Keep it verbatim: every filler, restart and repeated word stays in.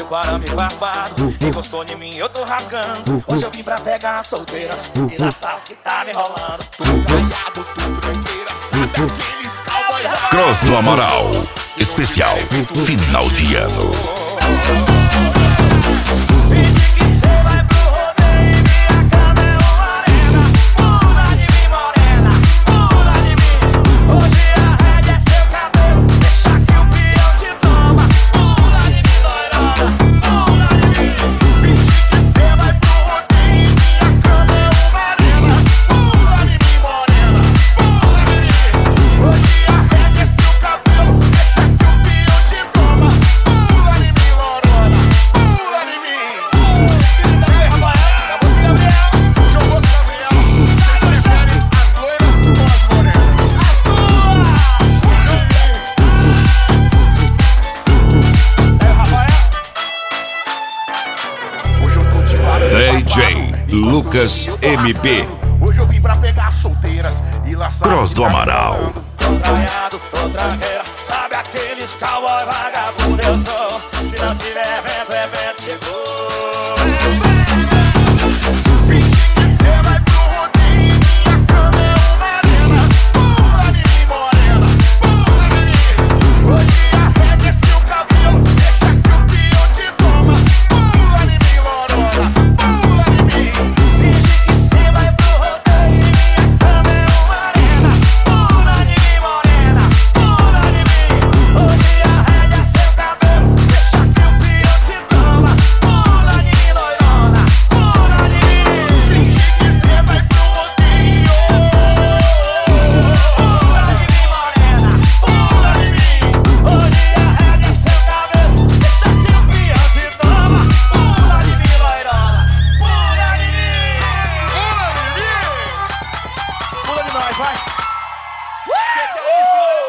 com arame barbado. Encostou em mim, eu tô rasgando. Hoje eu vim pra pegar as solteiras e laçar as que tá me enrolando. Tudo traiado, tudo tranqueira, sabe aqueles cowboy raiva. Cross do Amaral, especial final de ano. Finge que cê vai pro rodeio e minha cama é uma arena. Pula de mim, morena, pula de mim. Hoje a rédea é seu cabelo, deixa que o peão te toma. Pula de mim, loirona, pula de mim. Finge que cê vai pro rodeio e minha cama é uma arena. Pula de mim, morena, pula de mim. Hoje a rédea é seu cabelo, deixa que o peão te toma. Pula de mim, loirona, pula de mim. João Bosco Gabriel, vocês preferem as loiras ou as morenas? Hoje eu tô de parando D J babado, Lucas encostando em mim, eu tô M B. rasgando. Hoje eu vim pra pegar solteiras e laçar Cross as do que tá me Amaral. enrolando. Tô traiado, tô tranqueira, sabe aqueles cowboy vagabundo eu sou. Se não tiver vento, é vento, chegou. Finge que cê vai pro rodeio e minha cama é uma arena. Pula de mim, morena, pula de mim. Hoje a rédea é seu cabelo, deixa que o peão te toma. Pula de mim, lorona, pula de mim. Finge que cê vai pro rodeio e minha cama é uma arena. Pula de mim, morena, pula de mim. Hoje a rédea é seu cabelo, deixa que o peão te toma. Pula de mim, loirona, pula de mim. Finge que cê vai pro rodeio. Pula de mim, morena, pula de mim. Hoje a rédea é seu cabelo, deixa que o peão te toma. Pula de mim, loirona, pula de mim. Pula de mim. Pula de nós, vai. Que que é isso?